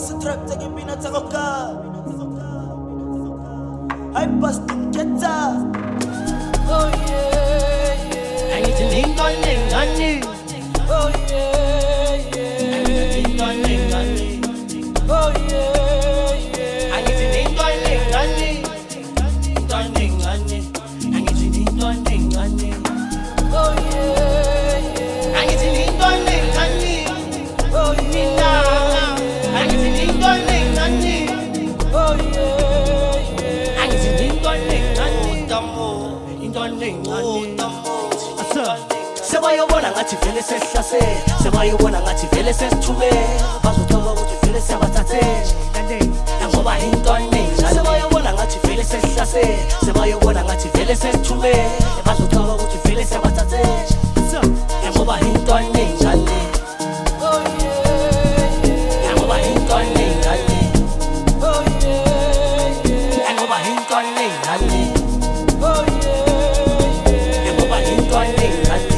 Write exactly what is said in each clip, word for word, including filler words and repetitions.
I bust in Jetta. Oh yeah, yeah. And it's an England, honey. Oh yeah, yeah. England, honey. Oh yeah, yeah. And it's an England, honey. England, honey. And it's an England, honey. Oh yeah, yeah. And it's an England, honey. Oh yeah. And it's an England, honey. Oh yeah, yeah. And it's an England, honey. Tamo, England, honey. Sebayobona ngathi vele sesihlase, sebayobona ngathi vele sesithume, bazothola ukuthi vele siyabathathe. Ngoba into eningi, sebayobona ngathi vele sesihlase, sebayobona ngathi vele sesithume, bazothola ukuthi vele siyabathathe. Ngoba into eningi njalo. Oh yeah, yeah. Ngoba into eningi njalo. Oh yeah, yeah. Ngoba into eningi njalo. Oh yeah, yeah. Ngoba into eningi njalo.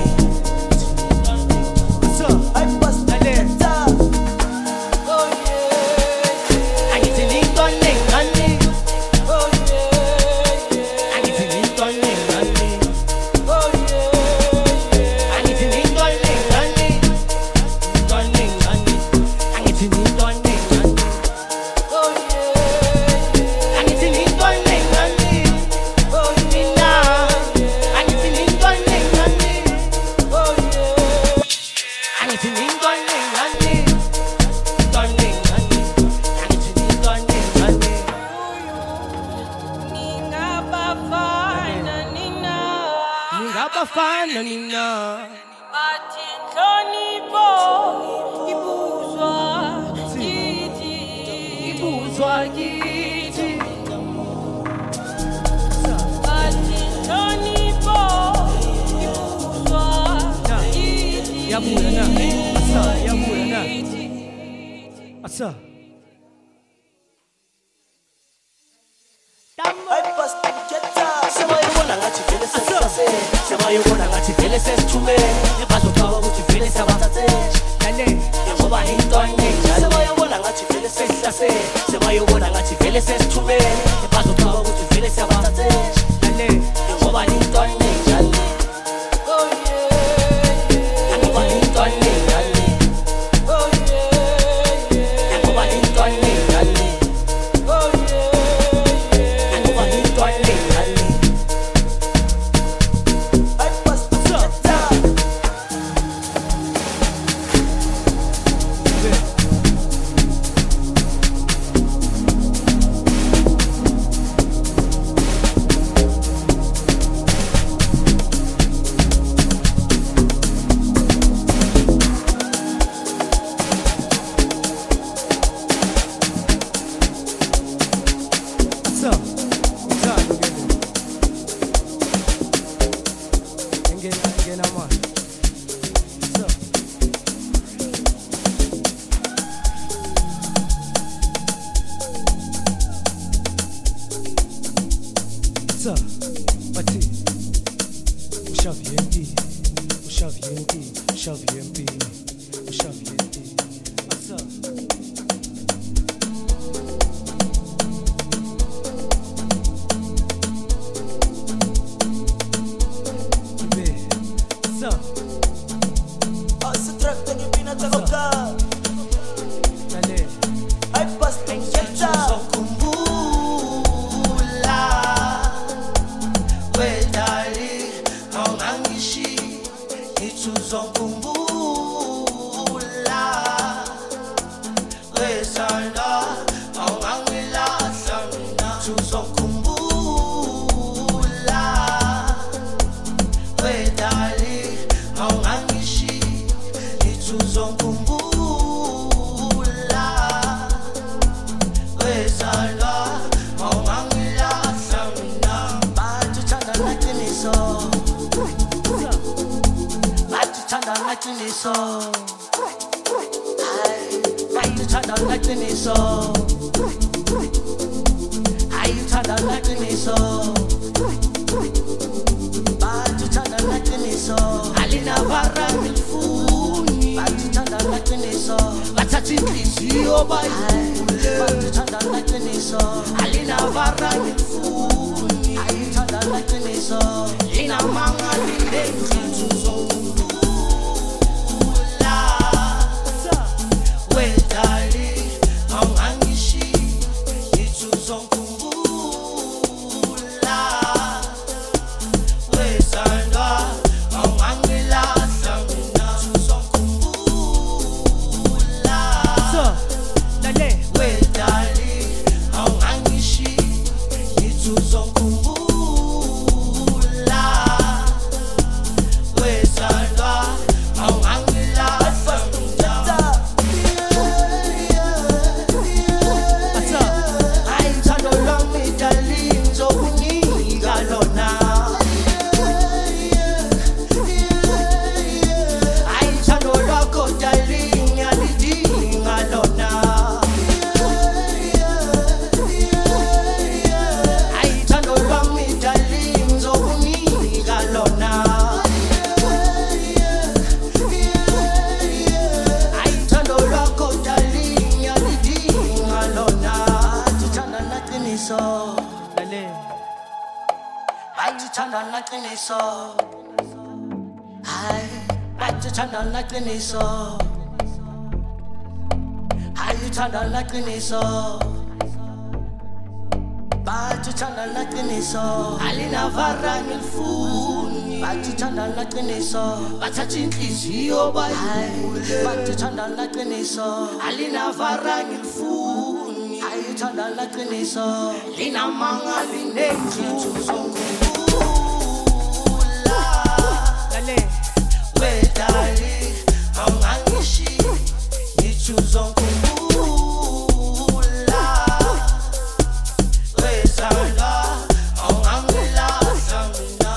Abafana nina Athi nhlonipho ibuzwa kithi ibuzwa kithi Athi nhlonipho ibuzwa kithi yabuya na asa yabuya na asa sebayobona ngathi vele sesihlase, sebayobona ngathi vele sesithume, bazothola ukuthi vele siyabathathe. Ngoba into eningi, sebayobona ngathi vele sesihlase, sebayobona ngathi vele sesithume, bazothola ukuthi vele siyabathathe. Ngoba into eningi njalo. Oh yeah, yeah. Ngoba into eningi njalo. Oh yeah, yeah. Ngoba into eningi njalo. Oh yeah, yeah. Ngoba into eningi njalo. Alina varra milfuni, batuchanda lakini so, batuchanda bathatha inhliziyo bayivule bathanda laqiniso alinavara ngifuni ayithanda laqiniso linamanga linenhliziyo zokula wedali angangishi ituzongula wesandwa angangilahla mina tuzongula dale wedali angangishi ituzongula wesandwa angangilahla ayithando lwami darling zokunika lona ayithando lwakho darling yalidinga lona ayithando lwami darling zokunika lona ayithando lwakho darling yalidinga lona thanda naqiniso lale ayithanda naqiniso hayi ayithanda naqiniso ayithanda naqiniso bathanda naqiniso alinavara ngilifuni bathanda naqiniso bathatha inhliziyo bayivule bathanda naqiniso alinavara ngilifuni ayithanda naqiniso linamanga linenhliziyo zokula dale wedali angangishi ituzongula wesandwa angangilahla mina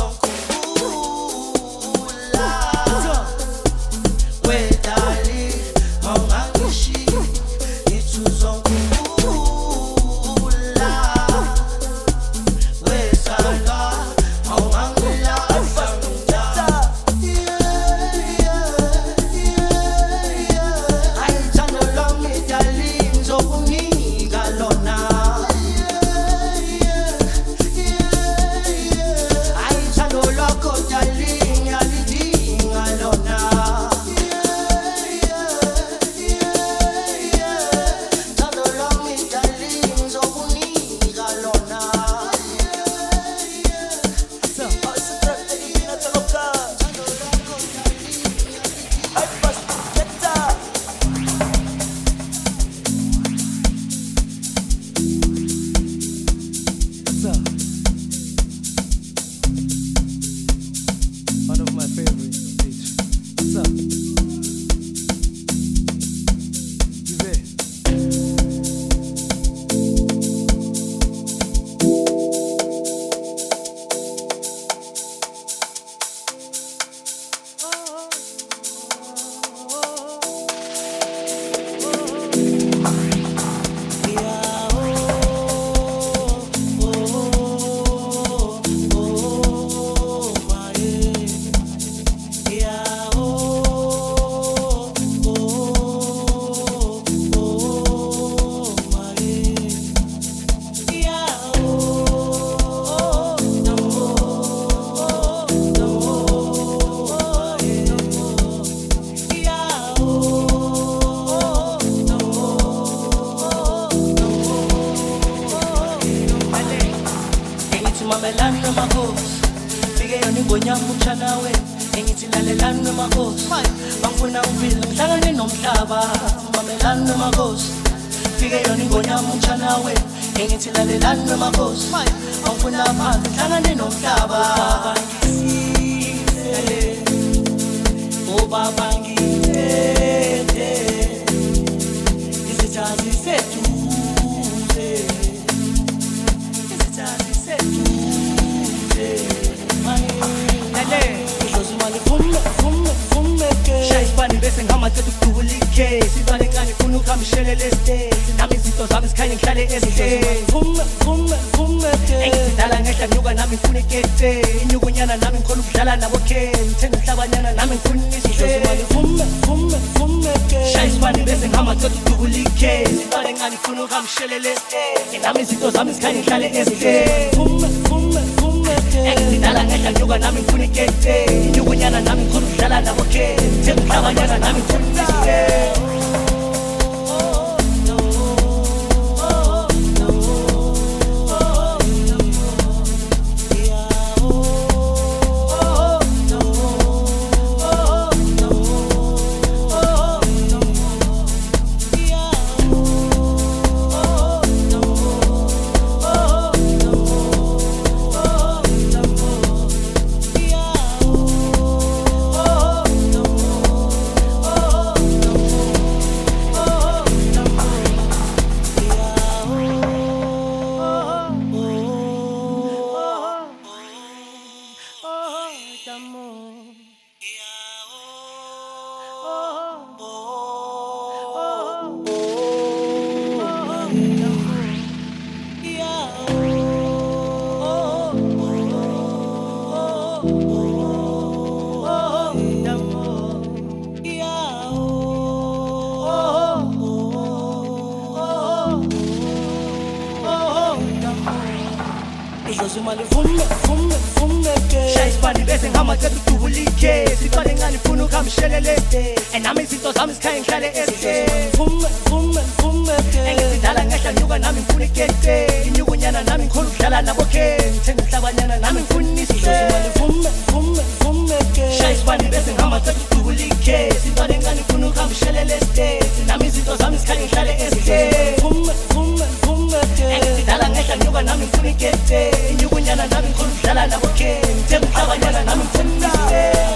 tuzongula wedali angangishi ituzongula wesandwa angangilahla ayithando lwami darling zokunika lona ayithando lwakho darling yalidinga lona thando lwami darling zokunika lona One of my favorites. What's up? You there? mamelana makhosi fike yona ingonyama umtshana we engithi lalelana makhosi bangifuna uphila ngihlangane nomhlaba mamelana makhosi fike yona ingonyama umtshana we engithi lalelana makhosi bangifuna phansi ngihlangane nomhlaba ngisize o baba ngithethe isithathi sethu bese ngamathela ukudubula ikhesi ibale kahle funa ukhamishele lestate nami izinto zami zikhanye ngihlale estate vume vume vume engizidala ngehla nyuka nami ngifuna ikete inyukunyana nami ngikhona ukudlala nabo ke ngithenga ihlabanyana nami ngifuna isihlozi mali vume vume vume shaya isibani bese bese ngihamba cela udubula ikhesi Ngicale ngani ngifuna ukamshelele nami izinto zami zikhanye ngihlale esithe Vume, vume, vume engidala ngehla nyuka nami ngifuna ikete Inyukunyana nami ngikhona ukudlala nabo ke Thenga umhlabanyana nami ngifuna ukudlala Izozimali vume, vume, vume ke Shaya isibani bese ngihamba cela udubula ikhesi Ngicale ngani ngifuna ukamshelele nami izinto zami zikhanye ngihlale esithe Vume, vume, vume ke engidala ngehla nyuka nami ngifuna ikete Inyukunyana nami ngikhona ukudlala nabo ke Ngithenga umhlabanyana nami ngifuna isithe Izozimali vume, vume, vume ke Shaya isibani bese ngihamba cela udubula ikhesi Ngicale ngani ngifuna ukamshelele nami izinto zami zikhanye ngihlale esithe Vume, vume, vume ke engidala ngehla nyuka nami ngifuna ikete Inyukunyana nami ngikhona ukudlala nabo ke Ngithenga umhlabanyana nami ngifuna isithe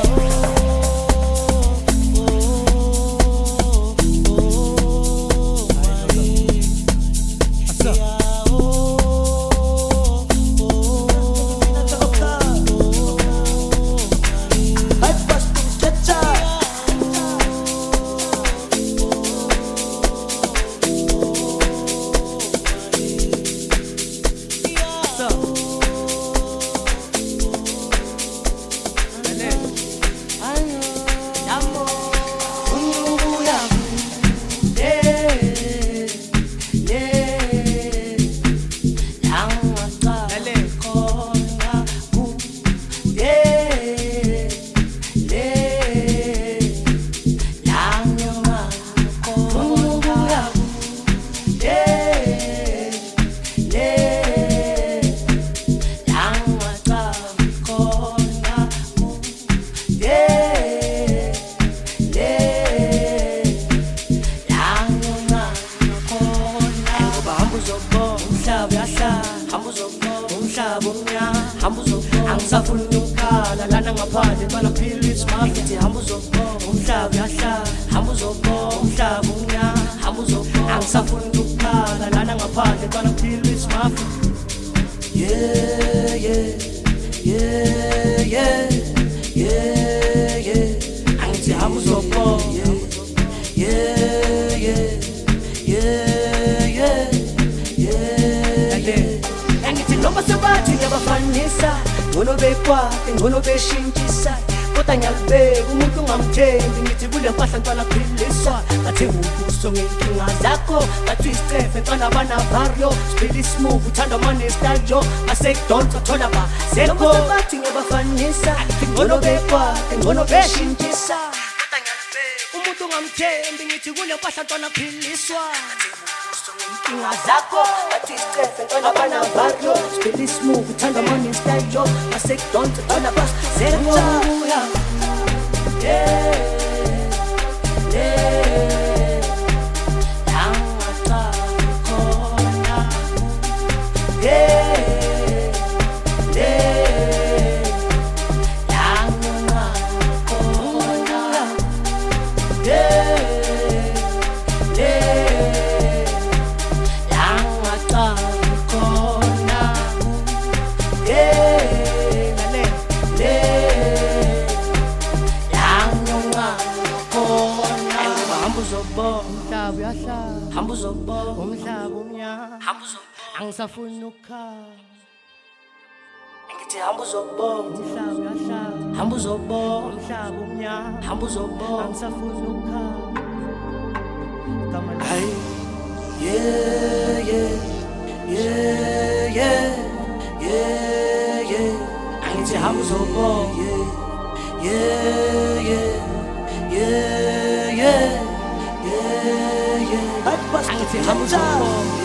Ngono beshintshisa kodwa ngiyakubeka umuntu ungamthembi ngithi kule mpahla ntwana philiswa ngathi ubuso ngenkinga zakho ngathi istefe ntwana banavaryo spili smooth uthanda mane style asekudonsa thola ba sekho bathi ngiyabafanisa ngono bekwa ngono beshintshisa kodwa ngiyakubeka umuntu ungamthembi ngithi kule mpahla ntwana philiswa Inga zako, ati step, ntwana bana barrio Spili smooth, uthanda money style yo Masekudonsa, ntwana bas, zero Yeah, yeah Langata khona Yeah, yeah Langata khona Yeah, yeah Hambu zobo, umhlaba umnyama Hambu zobo, angisafuna ukukhala Ngithi hambu zobo, umhlaba uyahlala Hambu zobo, umhlaba umnyama Hambu zobo, angisafuna ukukhala yeah, yeah, yeah, yeah, yeah. Angithi hamba uzobona. Yeah, yeah, yeah, yeah, yeah, yeah. Angithi hamba uzobona.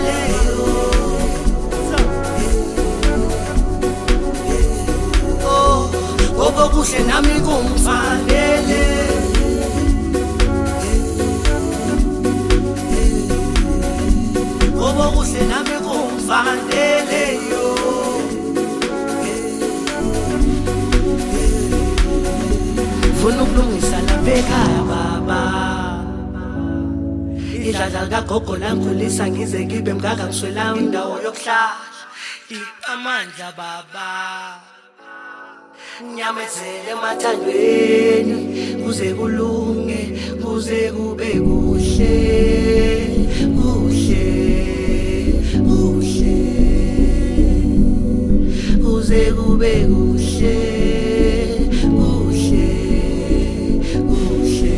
Oh kuhle nami kungifanele ngoba kuhle nami kungifanele yo funa ukulungisa lapha ekhaya baba idlala kagogo langulisa ngize ngibe mngaka ngiswela indawo yokuhlala amandla baba nyamezele emathandweni kuze kulunge kuze kube kuhle kuhle kuhle kuze kube kuhle kuhle kuhle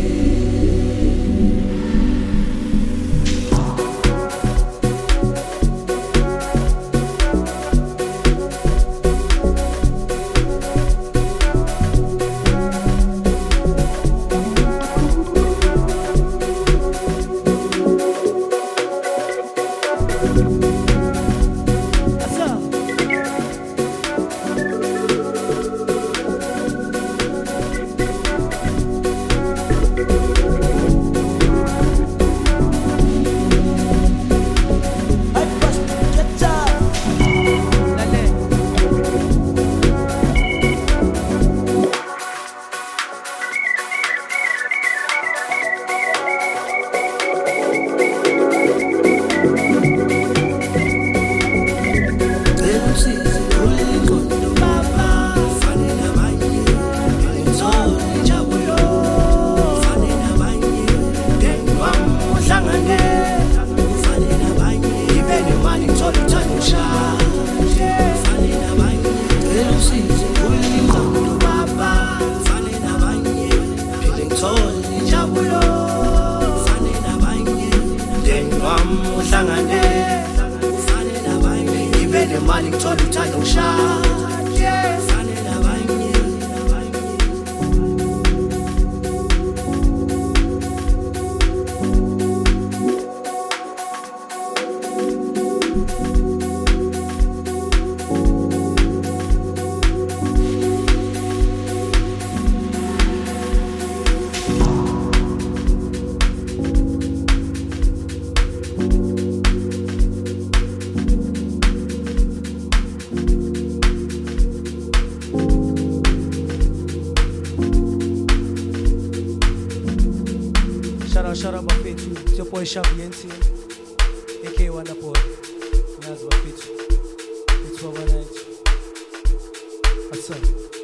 Shout out Bafethu, it's your boy Shaviensi, aka Wonder Boy. Nice Bafethu. It's one night. What's up?